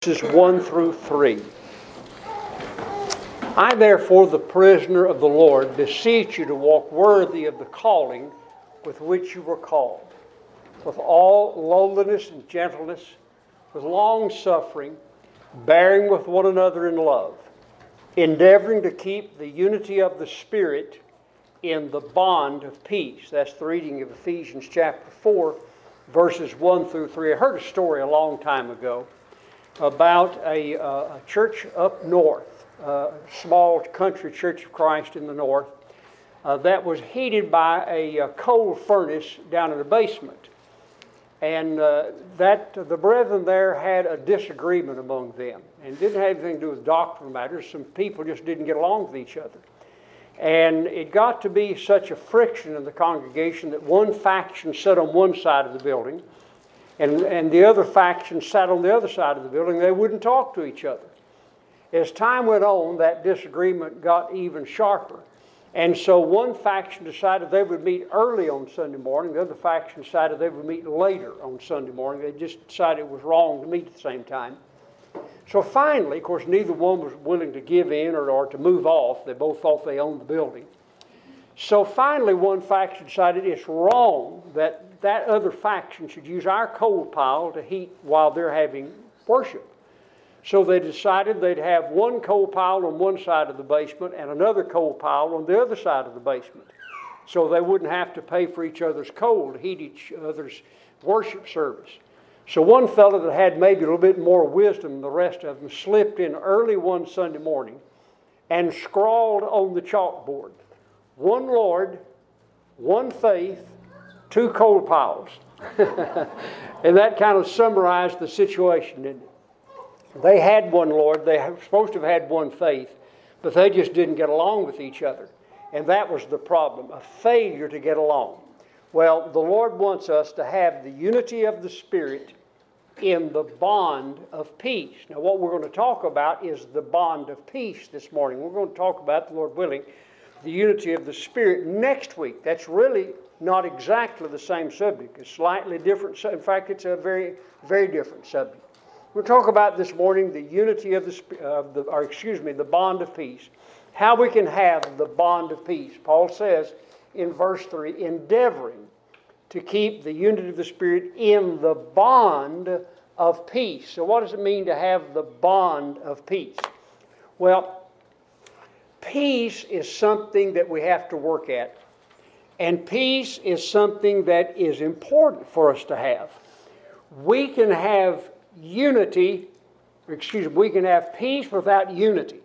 Verses 1 through 3. I, therefore, the prisoner of the Lord, beseech you to walk worthy of the calling with which you were called, with all lowliness and gentleness, with long suffering, bearing with one another in love, endeavoring to keep the unity of the Spirit in the bond of peace. That's the reading of Ephesians chapter 4, verses 1 through 3. I heard a story a long time ago about a church up north, a small country church of Christ in the north, that was heated by a coal furnace down in the basement. And the brethren there had a disagreement among them. And it didn't have anything to do with doctrinal matters. Some people just didn't get along with each other. And it got to be such a friction in the congregation that one faction sat on one side of the building, and the other faction sat on the other side of the building. They wouldn't talk to each other. As time went on, that disagreement got even sharper. And so one faction decided they would meet early on Sunday morning. The other faction decided they would meet later on Sunday morning. They just decided it was wrong to meet at the same time. So finally, of course, neither one was willing to give in or to move off. They both thought they owned the building. So finally, one faction decided it's wrong that other faction should use our coal pile to heat while they're having worship. So they decided they'd have one coal pile on one side of the basement and another coal pile on the other side of the basement, so they wouldn't have to pay for each other's coal to heat each other's worship service. So one fellow that had maybe a little bit more wisdom than the rest of them slipped in early one Sunday morning and scrawled on the chalkboard, "One Lord, one faith, two coal piles." And that kind of summarized the situation, didn't it? They had one Lord, they were supposed to have had one faith, but they just didn't get along with each other. And that was the problem, a failure to get along. Well, the Lord wants us to have the unity of the Spirit in the bond of peace. Now, what we're going to talk about is the bond of peace this morning. We're going to talk about, the Lord willing, the unity of the Spirit next week. That's really not exactly the same subject. It's slightly different. In fact, it's a very, very different subject. We'll talk about this morning the unity of the bond of peace. How we can have the bond of peace. Paul says in verse 3, endeavoring to keep the unity of the Spirit in the bond of peace. So what does it mean to have the bond of peace? Well, peace is something that we have to work at. And peace is something that is important for us to have. We can have we can have peace without unity.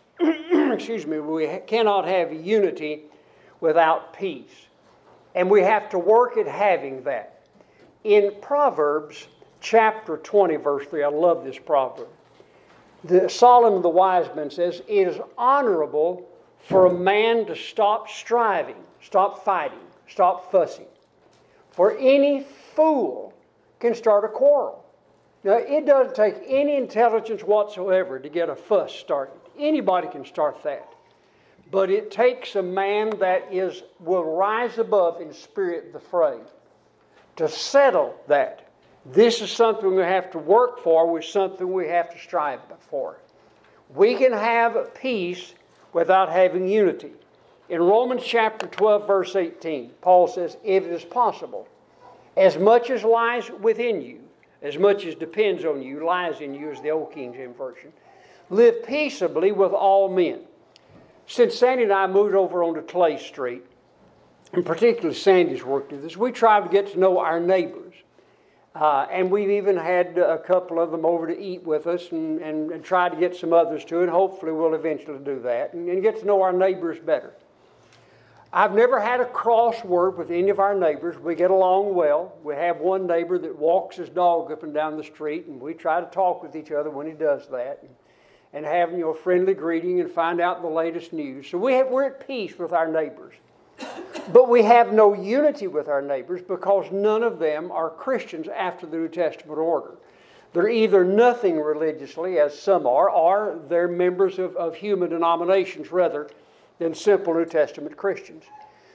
We cannot have unity without peace. And we have to work at having that. In Proverbs chapter 20, verse 3, I love this proverb. Solomon the wise man says, it is honorable for a man to stop striving, stop fighting, stop fussing. For any fool can start a quarrel. Now, it doesn't take any intelligence whatsoever to get a fuss started. Anybody can start that. But it takes a man that will rise above in spirit the fray to settle that. This is something we have to work for, with something we have to strive for. We can have peace without having unity. In Romans chapter 12, verse 18, Paul says, if it is possible, as much as lies within you, as much as depends on you, lies in you, as the old King James Version, live peaceably with all men. Since Sandy and I moved over onto Clay Street, and particularly Sandy's worked with us, we tried to get to know our neighbors. And we've even had a couple of them over to eat with us and tried to get some others to it. Hopefully we'll eventually do that and get to know our neighbors better. I've never had a crossword with any of our neighbors. We get along well. We have one neighbor that walks his dog up and down the street, and we try to talk with each other when he does that and have a friendly greeting and find out the latest news. So we're at peace with our neighbors. But we have no unity with our neighbors because none of them are Christians after the New Testament order. They're either nothing religiously, as some are, or they're members of human denominations rather than simple New Testament Christians.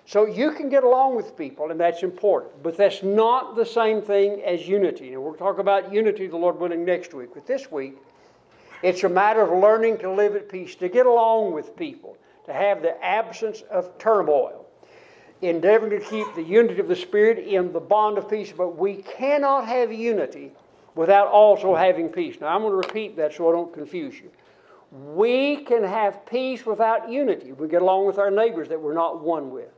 So you can get along with people, and that's important. But that's not the same thing as unity. And we'll talk about unity, the Lord willing, next week. But this week, it's a matter of learning to live at peace, to get along with people, to have the absence of turmoil, endeavoring to keep the unity of the Spirit in the bond of peace. But we cannot have unity without also having peace. Now, I'm going to repeat that so I don't confuse you. We can have peace without unity. We get along with our neighbors that we're not one with.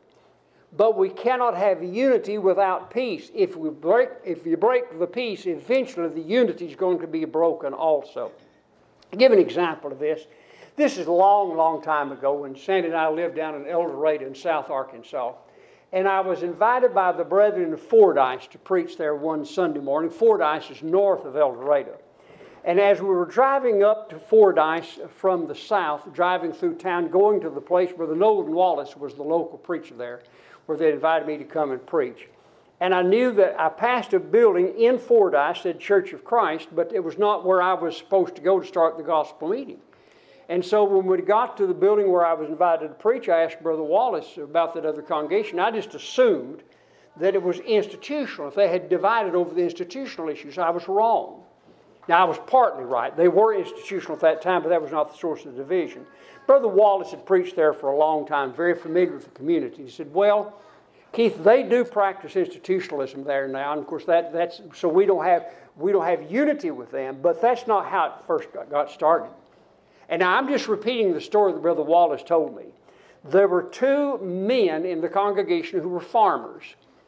But we cannot have unity without peace. If you break the peace, eventually the unity is going to be broken also. I'll give an example of this. This is a long, long time ago when Sandy and I lived down in El Dorado in South Arkansas. And I was invited by the brethren in Fordyce to preach there one Sunday morning. Fordyce is north of El Dorado. And as we were driving up to Fordyce from the south, driving through town, going to the place where the Nolan Wallace was the local preacher there, where they invited me to come and preach. And I knew that I passed a building in Fordyce, said Church of Christ, but it was not where I was supposed to go to start the gospel meeting. And so when we got to the building where I was invited to preach, I asked Brother Wallace about that other congregation. I just assumed that it was institutional. If they had divided over the institutional issues, I was wrong. Now, I was partly right. They were institutional at that time, but that was not the source of the division. Brother Wallace had preached there for a long time, very familiar with the community. He said, well, Keith, they do practice institutionalism there now, and of course that's so we don't have unity with them, but that's not how it first got started. And now I'm just repeating the story that Brother Wallace told me. There were two men in the congregation who were farmers,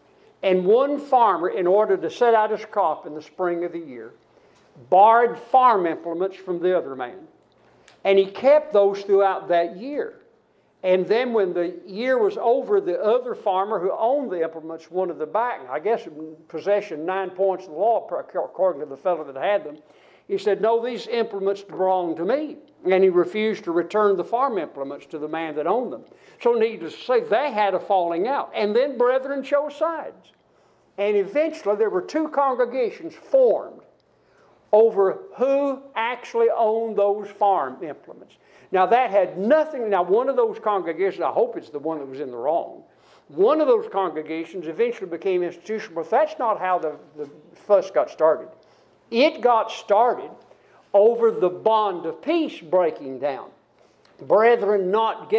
and one farmer, in order to set out his crop in the spring of the year, borrowed farm implements from the other man. And he kept those throughout that year. And then when the year was over, the other farmer who owned the implements wanted them back. I guess in possession, 9 points of the law, according to the fellow that had them. He said, no, these implements belong to me. And he refused to return the farm implements to the man that owned them. So needless to say, they had a falling out. And then brethren chose sides. And eventually there were two congregations formed over who actually owned those farm implements. Now that had nothing, now one of those congregations, I hope it's the one that was in the wrong, one of those congregations eventually became institutional, but that's not how the fuss got started. It got started over the bond of peace breaking down. Brethren not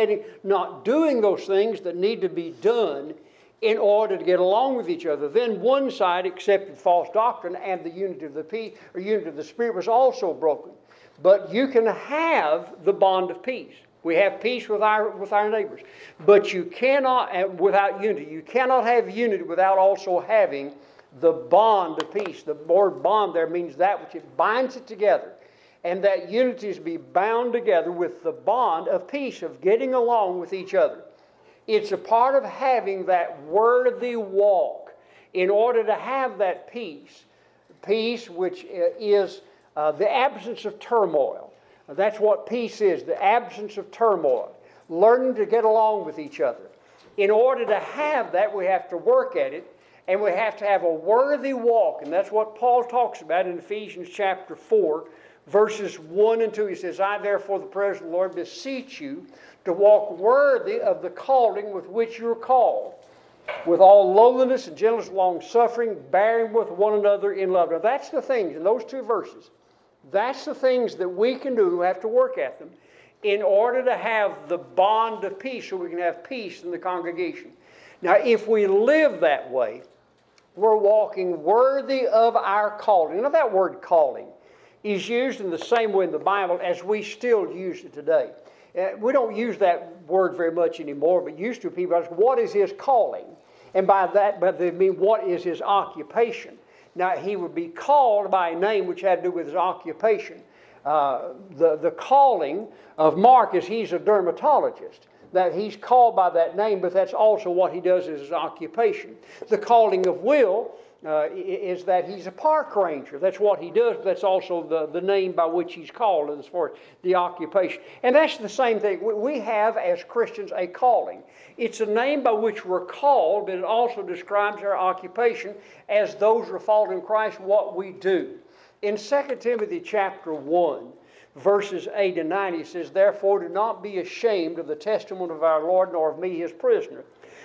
doing those things that need to be done in order to get along with each other. Then one side accepted false doctrine, and the unity of the peace, or unity of the Spirit, was also broken. But you can have the bond of peace. We have peace with our neighbors. But you cannot, without unity, you cannot have unity without also having the bond of peace. The word bond there means that which it binds it together. And that unity is to be bound together with the bond of peace, of getting along with each other. It's a part of having that worthy walk in order to have that peace which is the absence of turmoil. That's what peace is, the absence of turmoil. Learning to get along with each other. In order to have that, we have to work at it, and we have to have a worthy walk. And that's what Paul talks about in Ephesians chapter 4, verses 1 and 2. He says, I therefore, the presence of the Lord, beseech you to walk worthy of the calling with which you are called, with all lowliness and gentleness, long-suffering, bearing with one another in love. Now that's the things, in those two verses, that's the things that we can do, we have to work at them, in order to have the bond of peace, so we can have peace in the congregation. Now if we live that way, we're walking worthy of our calling. Now that word calling is used in the same way in the Bible as we still use it today. We don't use that word very much anymore, but used to people ask, what is his calling? And by that, they mean, what is his occupation? Now, he would be called by a name which had to do with his occupation. The calling of Mark is he's a dermatologist. That he's called by that name, but that's also what he does as his occupation. The calling of Will is that he's a park ranger. That's what he does, but that's also the name by which he's called as far as the occupation. And that's the same thing. We have, as Christians, a calling. It's a name by which we're called, but it also describes our occupation as those who are following Christ, what we do. In 2 Timothy chapter 1, verses 8 and 9, he says, therefore do not be ashamed of the testimony of our Lord, nor of me his prisoner,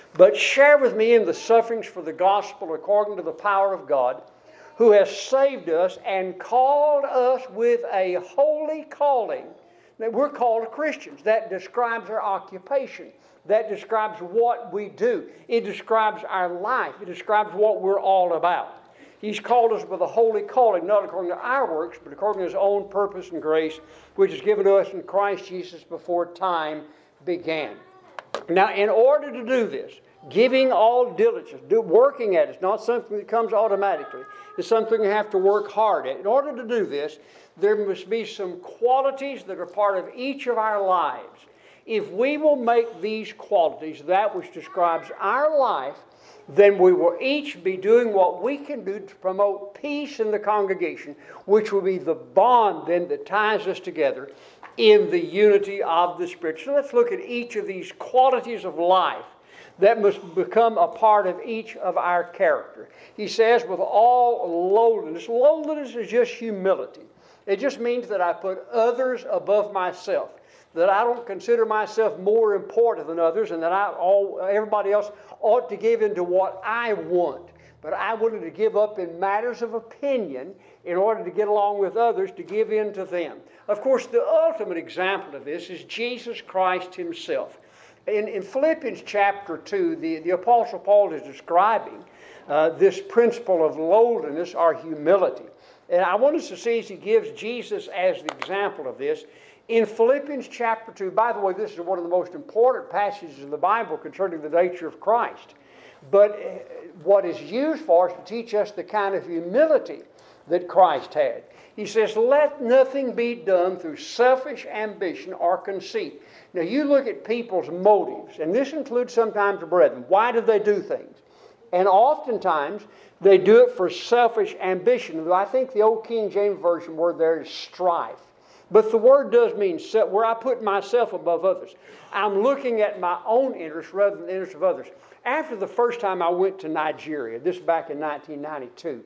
but share with me in the sufferings for the gospel according to the power of God, who has saved us and called us with a holy calling. Now, we're called Christians. That describes our occupation. That describes what we do. It describes our life. It describes what we're all about. He's called us with a holy calling, not according to our works, but according to His own purpose and grace, which is given to us in Christ Jesus before time began. Now, in order to do this, giving all diligence, working at it, it's not something that comes automatically. It's something you have to work hard at. In order to do this, there must be some qualities that are part of each of our lives. If we will make these qualities that which describes our life, then we will each be doing what we can do to promote peace in the congregation, which will be the bond then that ties us together in the unity of the Spirit. So let's look at each of these qualities of life that must become a part of each of our character. He says, with all lowliness. Lowliness is just humility. It just means that I put others above myself, that I don't consider myself more important than others, and that everybody else ought to give into what I want. But I wanted to give up in matters of opinion in order to get along with others, to give in to them. Of course, the ultimate example of this is Jesus Christ Himself. In Philippians chapter 2, the Apostle Paul is describing this principle of lowliness or humility. And I want us to see as he gives Jesus as the example of this. In Philippians chapter 2, by the way, this is one of the most important passages in the Bible concerning the nature of Christ. But what is used for us to teach us the kind of humility that Christ had. He says, let nothing be done through selfish ambition or conceit. Now you look at people's motives, and this includes sometimes the brethren. Why do they do things? And oftentimes they do it for selfish ambition. I think the old King James Version word there is strife. But the word does mean where I put myself above others. I'm looking at my own interests rather than the interests of others. After the first time I went to Nigeria, this back in 1992,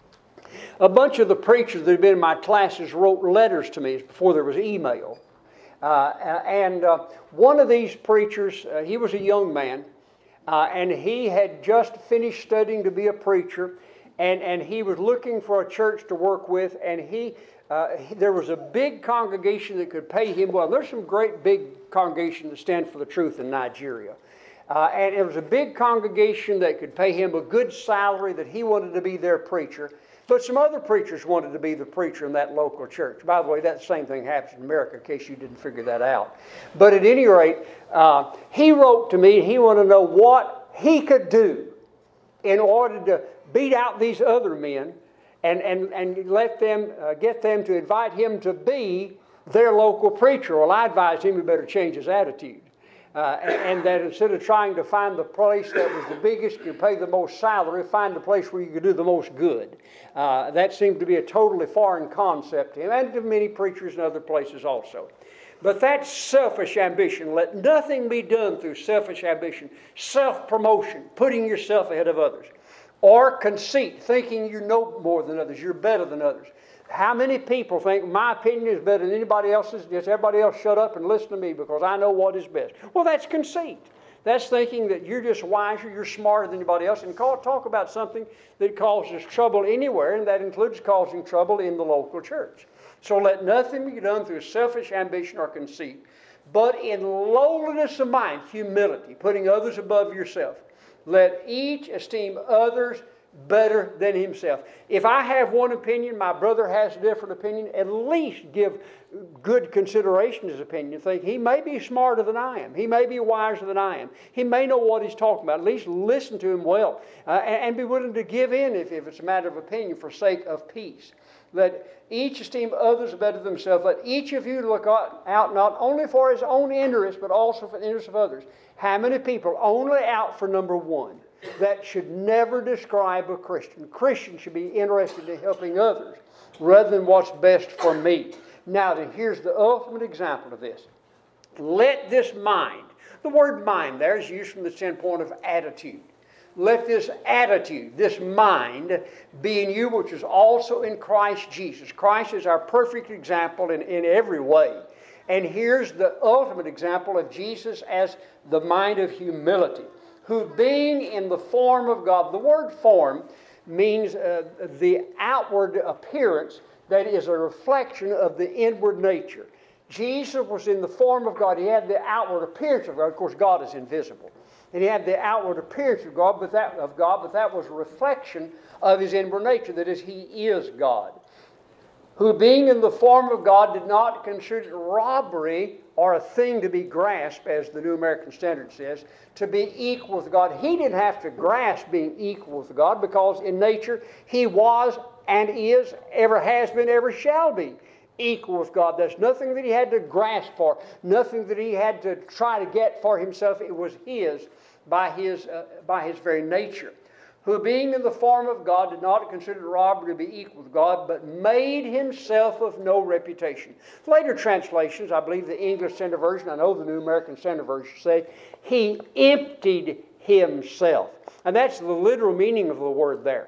a bunch of the preachers that had been in my classes wrote letters to me before there was email. One of these preachers, he was a young man, and he had just finished studying to be a preacher, and he was looking for a church to work with, and there was a big congregation that could pay him well. There's some great big congregations that stand for the truth in Nigeria. And it was a big congregation that could pay him a good salary, that he wanted to be their preacher. But some other preachers wanted to be the preacher in that local church. By the way, that same thing happens in America, in case you didn't figure that out. But at any rate, he wrote to me, he wanted to know what he could do in order to beat out these other men and let them get them to invite him to be their local preacher. Well, I advised him he better change his attitude. And that instead of trying to find the place that was the biggest, could pay the most salary, find the place where you could do the most good. That seemed to be a totally foreign concept to him, and to many preachers in other places also. But that's selfish ambition. Let nothing be done through selfish ambition, self-promotion, putting yourself ahead of others. Or conceit, thinking you know more than others, you're better than others. How many people think my opinion is better than anybody else's? Just everybody else shut up and listen to me because I know what is best. Well, that's conceit. That's thinking that you're just wiser, you're smarter than anybody else. And talk about something that causes trouble anywhere, and that includes causing trouble in the local church. So let nothing be done through selfish ambition or conceit, but in lowliness of mind, humility, putting others above yourself. Let each esteem others better than himself. If I have one opinion, my brother has a different opinion, at least give good consideration to his opinion. Think he may be smarter than I am. He may be wiser than I am. He may know what he's talking about. At least listen to him well and be willing to give in if it's a matter of opinion for sake of peace. Let each esteem others better than themselves. Let each of you look out not only for his own interest, but also for the interest of others. How many people only out for number one? That should never describe a Christian. Christians should be interested in helping others rather than what's best for me. Now, here's the ultimate example of this. Let this mind, the word mind there is used from the standpoint of attitude. Let this attitude, this mind, be in you, which is also in Christ Jesus. Christ is our perfect example in every way. And here's the ultimate example of Jesus as the mind of humility, who being in the form of God. The word form means the outward appearance that is a reflection of the inward nature. Jesus was in the form of God. He had the outward appearance of God. Of course, God is invisible. And he had the outward appearance of God, but that was a reflection of his inward nature. That is, he is God. Who being in the form of God did not consider robbery or a thing to be grasped, as the New American Standard says, to be equal with God. He didn't have to grasp being equal with God, because in nature he was and is, ever has been, ever shall be equal with God. There's nothing that he had to grasp for, nothing that he had to try to get for himself. It was his by his very nature. Who being in the form of God did not consider robbery to be equal with God, but made himself of no reputation. Later translations, I believe the English Standard Version, I know the New American Standard Version, say, he emptied himself. And that's the literal meaning of the word there.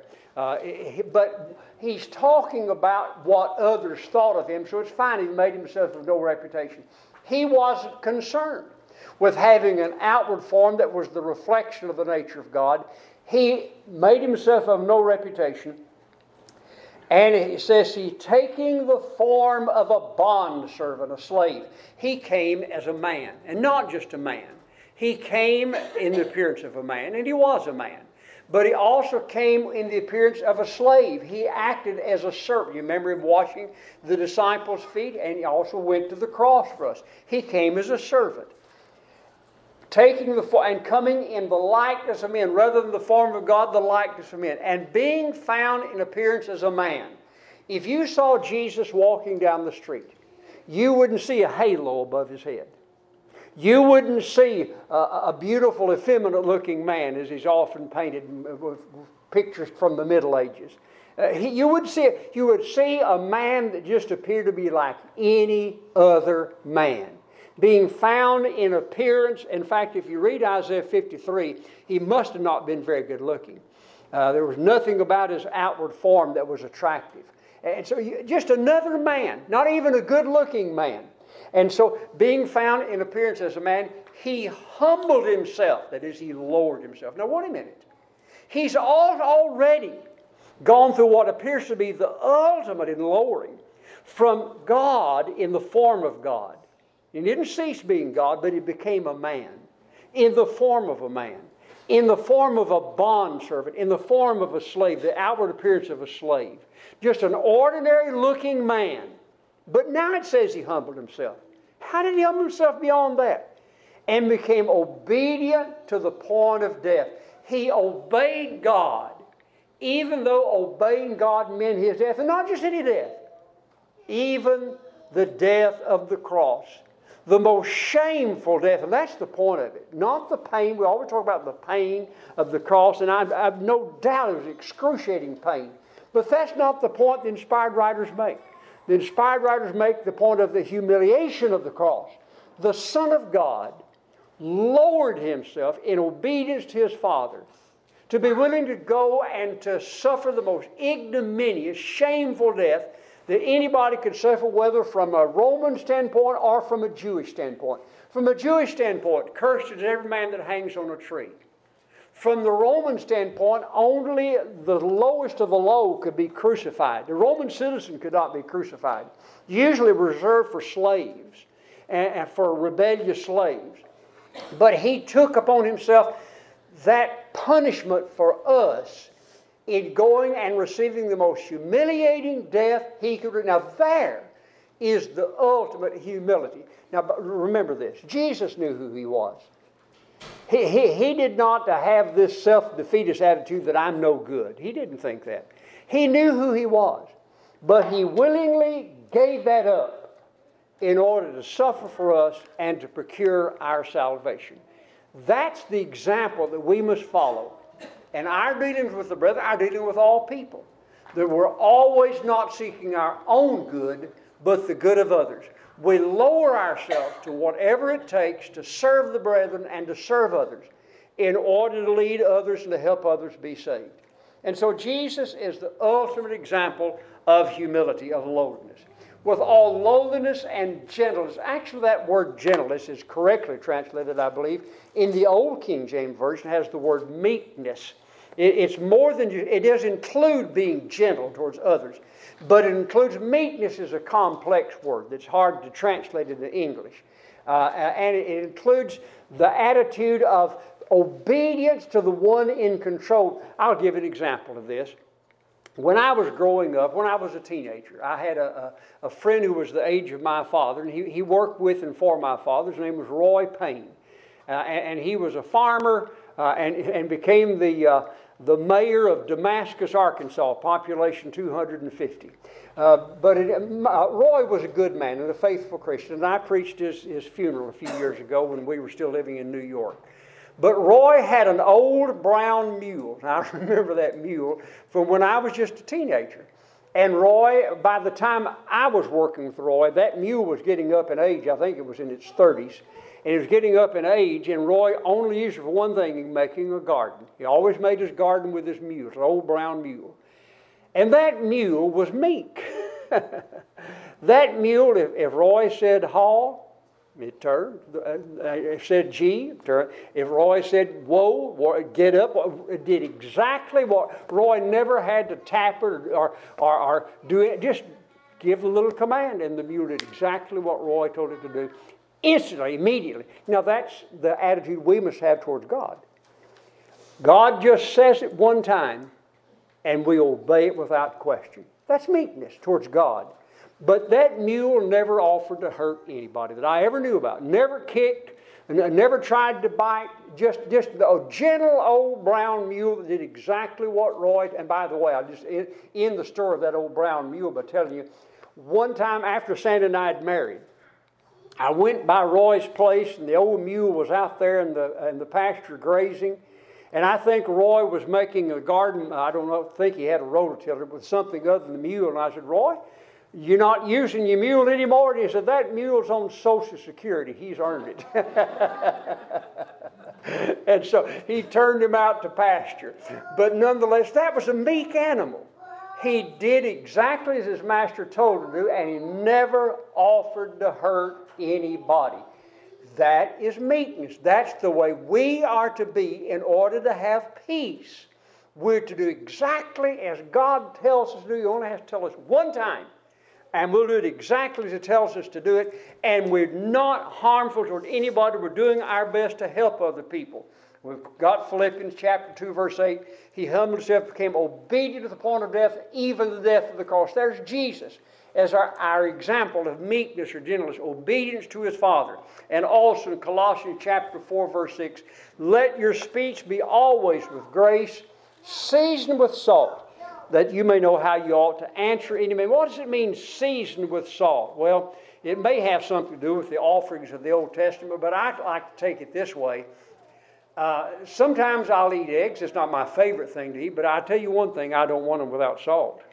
But he's talking about what others thought of him, so it's fine. He made himself of no reputation. He wasn't concerned with having an outward form that was the reflection of the nature of God. He made himself of no reputation. And it says he taking the form of a bondservant, a slave. He came as a man, and not just a man. He came in the appearance of a man, and he was a man. But he also came in the appearance of a slave. He acted as a servant. You remember him washing the disciples' feet, and he also went to the cross for us. He came as a servant. Taking the form and coming in the likeness of men, rather than the form of God, the likeness of men, and being found in appearance as a man. If you saw Jesus walking down the street, you wouldn't see a halo above his head. You wouldn't see a beautiful, effeminate-looking man, as he's often painted with pictures from the Middle Ages. You would see a man that just appeared to be like any other man, being found in appearance. In fact, if you read Isaiah 53, he must have not been very good looking. There was nothing about his outward form that was attractive. And so just another man, not even a good looking man. And so being found in appearance as a man, he humbled himself. That is, he lowered himself. Now wait a minute. He's already gone through what appears to be the ultimate in lowering from God in the form of God. He didn't cease being God, but he became a man, in the form of a man, in the form of a bondservant, in the form of a slave, the outward appearance of a slave. Just an ordinary looking man. But now it says he humbled himself. How did he humble himself beyond that? And became obedient to the point of death. He obeyed God, even though obeying God meant his death. And not just any death, even the death of the cross. The most shameful death, and that's the point of it. Not the pain. We always talk about the pain of the cross, and I've no doubt it was excruciating pain. But that's not the point the inspired writers make. The inspired writers make the point of the humiliation of the cross. The Son of God lowered himself in obedience to his Father to be willing to go and to suffer the most ignominious, shameful death that anybody could suffer, whether from a Roman standpoint or from a Jewish standpoint. From a Jewish standpoint, cursed is every man that hangs on a tree. From the Roman standpoint, only the lowest of the low could be crucified. The Roman citizen could not be crucified. Usually reserved for slaves and for rebellious slaves. But he took upon himself that punishment for us in going and receiving the most humiliating death he could. Now there is the ultimate humility. Now remember this. Jesus knew who he was. He did not have this self-defeatist attitude that I'm no good. He didn't think that. He knew who he was. But he willingly gave that up in order to suffer for us and to procure our salvation. That's the example that we must follow. And our dealings with the brethren, our dealing with all people. That we're always not seeking our own good, but the good of others. We lower ourselves to whatever it takes to serve the brethren and to serve others in order to lead others and to help others be saved. And so Jesus is the ultimate example of humility, of lowliness. with all lowliness and gentleness. Actually, that word gentleness is correctly translated, I believe, in the Old King James Version. It has the word meekness. It's more than, it does include being gentle towards others, but it includes meekness is a complex word that's hard to translate into English. And it includes the attitude of obedience to the one in control. I'll give an example of this. When I was growing up, when I was a teenager, I had a friend who was the age of my father, and he worked with and for my father. His name was Roy Payne. And he was a farmer and became the mayor of Damascus, Arkansas, population 250. Roy was a good man and a faithful Christian, and I preached his funeral a few years ago when we were still living in New York. But Roy had an old brown mule. I remember that mule from when I was just a teenager. And Roy, by the time I was working with Roy, that mule was getting up in age. I think it was in its 30s. And it was getting up in age, and Roy only used it for one thing, making a garden. He always made his garden with his mule, an old brown mule. And that mule was meek. That mule, if Roy said haw, it turned. If it said gee, it turned. If Roy said whoa, get up, it did exactly what Roy never had to tap it or do it. Just give a little command, and the mule did exactly what Roy told it to do. Instantly, immediately. Now that's the attitude we must have towards God. God just says it one time, and we obey it without question. That's meekness towards God. But that mule never offered to hurt anybody that I ever knew about. Never kicked, never tried to bite. Just a gentle old brown mule that did exactly what Roy. And by the way, I just end the story of that old brown mule by telling you, one time after Sandy and I had married, I went by Roy's place, and the old mule was out there in the pasture grazing. And I think Roy was making a garden. I don't think he had a rototiller, but something other than the mule. And I said, Roy, you're not using your mule anymore? And he said, that mule's on Social Security. He's earned it. And so he turned him out to pasture. But nonetheless, that was a meek animal. He did exactly as his master told him to do, and he never offered to hurt anybody. That is meekness. That's the way we are to be in order to have peace. We're to do exactly as God tells us to do. He only has to tell us one time, and we'll do it exactly as He tells us to do it, and we're not harmful toward anybody. We're doing our best to help other people. We've got Philippians chapter 2, verse 8. He humbled himself, became obedient to the point of death, even the death of the cross. There's Jesus as our example of meekness or gentleness, obedience to His Father. And also in Colossians chapter 4, verse 6, let your speech be always with grace, seasoned with salt, that you may know how you ought to answer any man. What does it mean, seasoned with salt? Well, it may have something to do with the offerings of the Old Testament, but I like to take it this way. Sometimes I'll eat eggs. It's not my favorite thing to eat, but I'll tell you one thing, I don't want them without salt.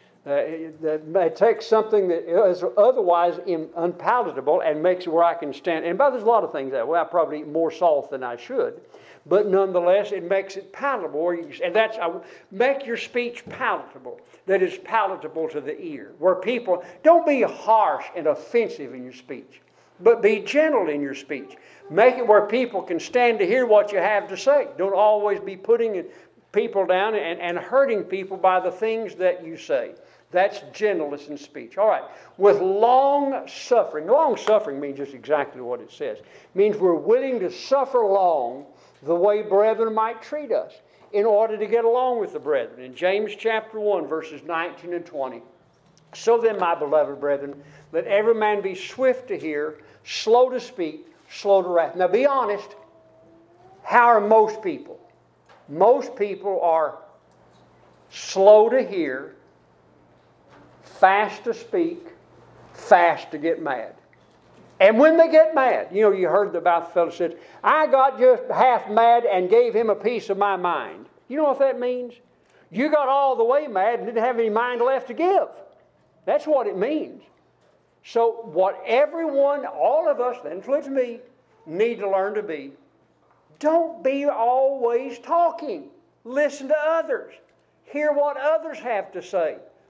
It takes something that is otherwise unpalatable and makes it where I can stand. And there's a lot of things that way. I probably eat more salt than I should. But nonetheless, it makes it palatable. And that's, make your speech palatable. That is palatable to the ear. Where people, don't be harsh and offensive in your speech, but be gentle in your speech. Make it where people can stand to hear what you have to say. Don't always be putting people down and hurting people by the things that you say. That's gentleness in speech. All right. With long suffering. Long suffering means just exactly what it says. It means we're willing to suffer long the way brethren might treat us in order to get along with the brethren. In James chapter 1, verses 19 and 20. So then, my beloved brethren, let every man be swift to hear, slow to speak, slow to wrath. Now be honest. How are most people? Most people are slow to hear, fast to speak, fast to get mad. And when they get mad, you heard about the fellow said, I got just half mad and gave him a piece of my mind. You know what that means? You got all the way mad and didn't have any mind left to give. That's what it means. So what everyone, all of us, that includes me, need to learn to be, don't be always talking. Listen to others. Hear what others have to say.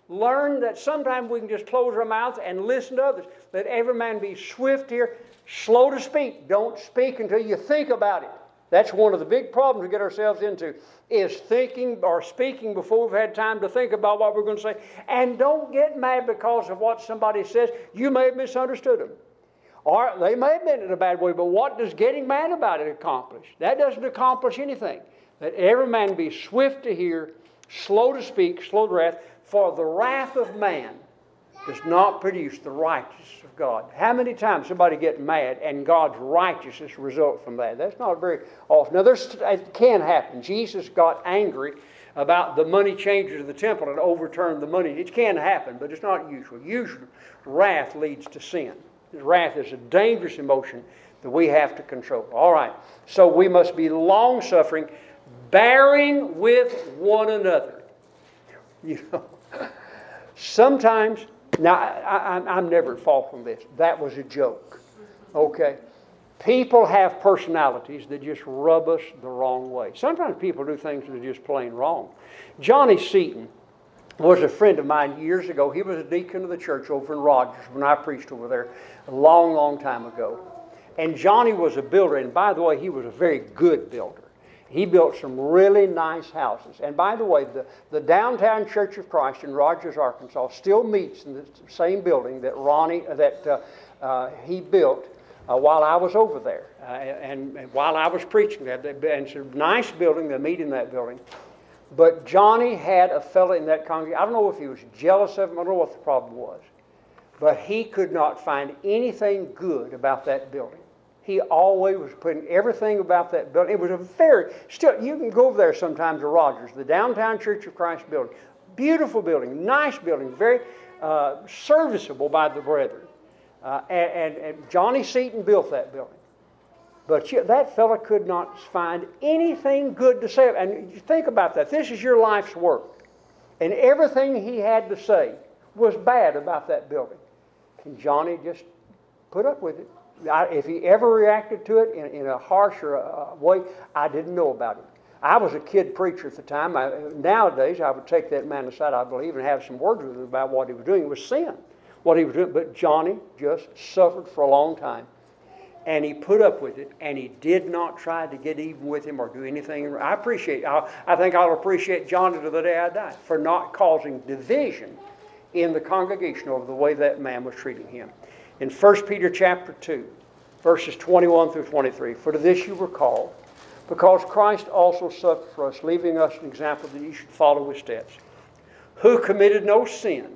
Learn that sometimes we can just close our mouths and listen to others. Let every man be swift to hear, slow to speak. Don't speak until you think about it. That's one of the big problems we get ourselves into, is thinking or speaking before we've had time to think about what we're going to say. And don't get mad because of what somebody says. You may have misunderstood them. Or they may have meant it in a bad way, but what does getting mad about it accomplish? That doesn't accomplish anything. Let every man be swift to hear, slow to speak, slow to wrath, for the wrath of man does not produce the righteousness of God. How many times somebody gets mad and God's righteousness result from that? That's not very often. Now, it can happen. Jesus got angry about the money changers of the temple and overturned the money. It can happen, but it's not usual. Usually, wrath leads to sin. Wrath is a dangerous emotion that we have to control. All right, so we must be long-suffering, bearing with one another. You know, sometimes, now I'm never at fault from this. That was a joke. Okay? People have personalities that just rub us the wrong way. Sometimes people do things that are just plain wrong. Johnny Seaton was a friend of mine years ago. He was a deacon of the church over in Rogers when I preached over there a long, long time ago. And Johnny was a builder, and by the way, he was a very good builder. He built some really nice houses. And by the way, the Downtown Church of Christ in Rogers, Arkansas still meets in the same building that he built while I was over there. And while I was preaching that. And it's a nice building. They meet in that building. But Johnny had a fellow in that congregation. I don't know if he was jealous of him. I don't know what the problem was. But he could not find anything good about that building. He always was putting everything about that building. It was still, you can go over there sometime to Rogers, the Downtown Church of Christ building. Beautiful building, nice building, very serviceable by the brethren. And Johnny Seaton built that building. But that fellow could not find anything good to say. And you think about that. This is your life's work. And everything he had to say was bad about that building. And Johnny just put up with it. If he ever reacted to it in a harsher way, I didn't know about it. I was a kid preacher at the time. Nowadays, I would take that man aside, I believe, and have some words with him about what he was doing. It was sin, what he was doing. But Johnny just suffered for a long time. And he put up with it, and he did not try to get even with him or do anything. I think I'll appreciate Johnny to the day I die for not causing division in the congregation over the way that man was treating him. In 1 Peter chapter 2, verses 21 through 23, for to this you were called, because Christ also suffered for us, leaving us an example that you should follow his steps, who committed no sin,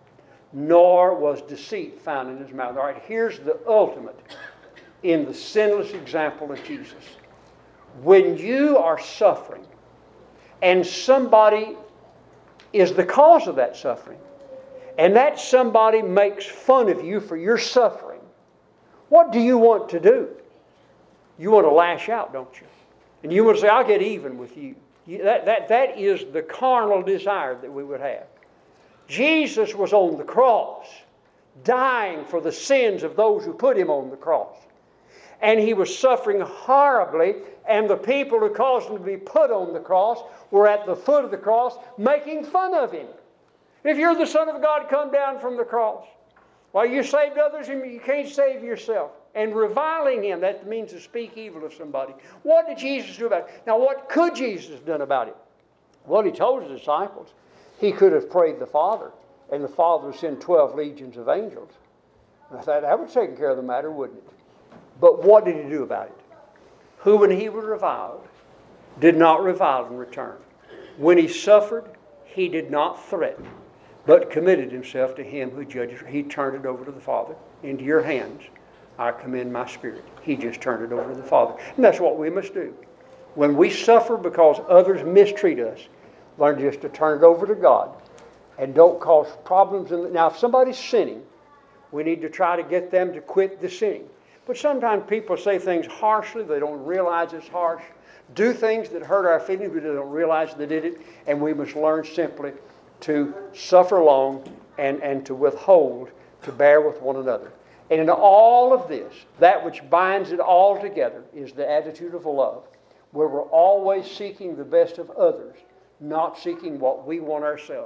nor was deceit found in his mouth. All right, here's the ultimate in the sinless example of Jesus. When you are suffering, and somebody is the cause of that suffering, and that somebody makes fun of you for your suffering, what do you want to do? You want to lash out, don't you? And you want to say, I'll get even with you. That is the carnal desire that we would have. Jesus was on the cross, dying for the sins of those who put him on the cross. And he was suffering horribly, and the people who caused him to be put on the cross were at the foot of the cross making fun of him. If you're the Son of God, come down from the cross. While you saved others, you can't save yourself. And reviling him, that means to speak evil of somebody. What did Jesus do about it? Now, what could Jesus have done about it? Well, he told his disciples he could have prayed the Father, and the Father would send 12 legions of angels. I thought that would have taken care of the matter, wouldn't it? But what did he do about it? Who, when he was reviled, did not revile in return. When he suffered, he did not threaten, but committed himself to him who judges. He turned it over to the Father. Into your hands I commend my spirit. He just turned it over to the Father. And that's what we must do. When we suffer because others mistreat us, learn just to turn it over to God and don't cause problems. Now, if somebody's sinning, we need to try to get them to quit the sinning. But sometimes people say things harshly. They don't realize it's harsh. Do things that hurt our feelings, but they don't realize they did it. And we must learn simply to suffer long and to withhold, to bear with one another. And in all of this, that which binds it all together is the attitude of love, where we're always seeking the best of others, not seeking what we want ourselves.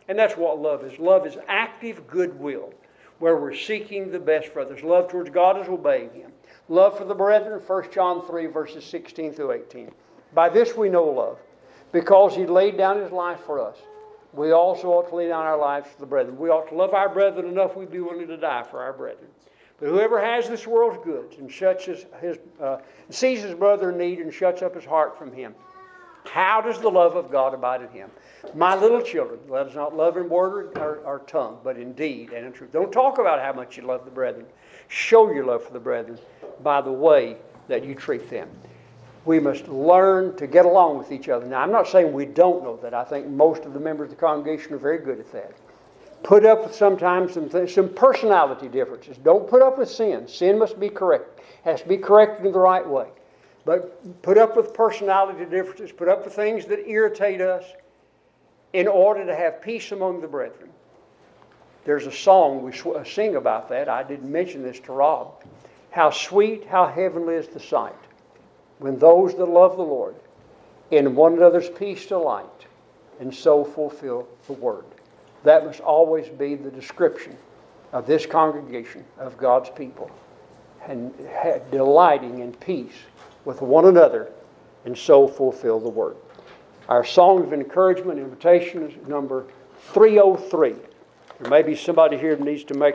And that's what love is. Love is active goodwill, where we're seeking the best for others. Love towards God is obeying Him. Love for the brethren, 1 John 3, verses 16 through 18. By this we know love, because He laid down His life for us. We also ought to lay down our lives for the brethren. We ought to love our brethren enough we'd be willing to die for our brethren. But whoever has this world's goods and sees his brother in need and shuts up his heart from him, how does the love of God abide in him? My little children, let us not love in word or tongue, but in deed and in truth. Don't talk about how much you love the brethren. Show your love for the brethren by the way that you treat them. We must learn to get along with each other. Now, I'm not saying we don't know that. I think most of the members of the congregation are very good at that. Put up with sometimes some personality differences. Don't put up with sin. Sin must be corrected. Has to be corrected in the right way. But put up with personality differences. Put up with things that irritate us in order to have peace among the brethren. There's a song we sing about that. I didn't mention this to Rob. How sweet, how heavenly is the sight, when those that love the Lord in one another's peace delight, and so fulfill the word. That must always be the description of this congregation of God's people, and delighting in peace with one another, and so fulfill the word. Our song of encouragement, invitation is number 303. There may be somebody here who needs to make